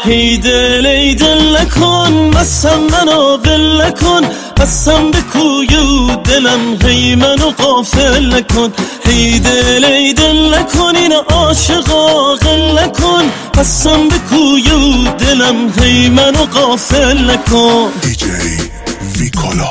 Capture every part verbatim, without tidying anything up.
هی دل ای دل نکن مسم منو ول نکن قسم به کوی و دلم هی منو غافل نکن هی دل ای دل نکن این عاشقا غل نکن قسم به کوی و دلم هی منو غافل نکن دی جی ویکولا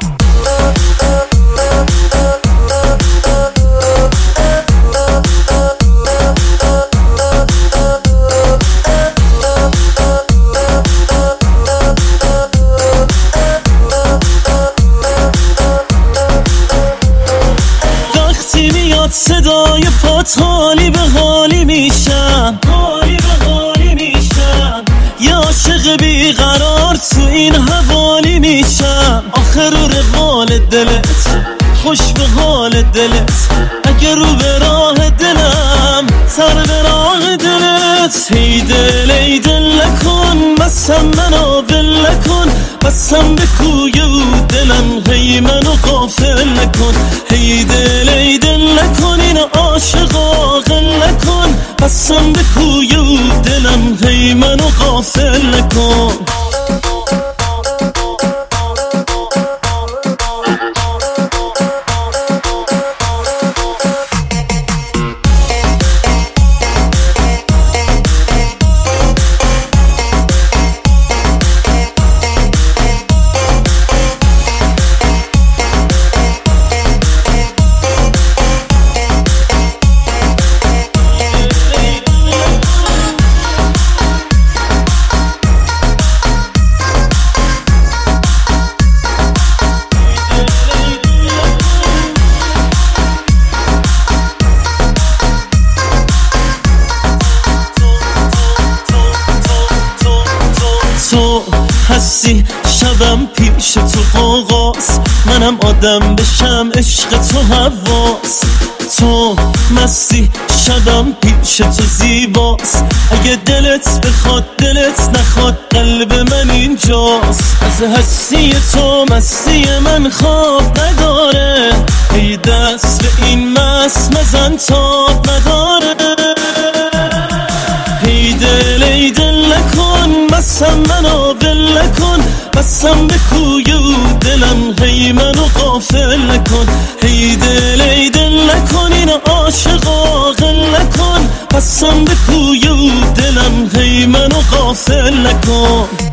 صدای پات حالی به حالی میشم حالی به حالی میشم یا عاشق بیقرار تو این حوالی میشم آخر رو روال دلت خوش به حال دلت اگر رو به راه دلم سر به راه دلت هی دل ای دل نکن مسم منو ول نکن قسم به کوی و دلم هی منو غافل نکن هی دل ای دل نکن این عاشقا غل نکن قسم به کوی و دلم هی منو غافل نکن تو هستی شبم پیش تو قوقاست منم آدم بشم عشق تو حواس تو مستی شبم پیش تو زیباست اگه دلت بخواد دلت نخواد قلب من اینجاست از هستی تو مستی من خواب نداره ای دست به این مست مزن تاب نداره هی دل ای دل نکن مسم منو ول نکن قسم به کوی و دلم هی منو غافل نکن هی دل ای دل نکن این عاشقا غل نکن قسم به کوی و دلم هی منو غافل نکن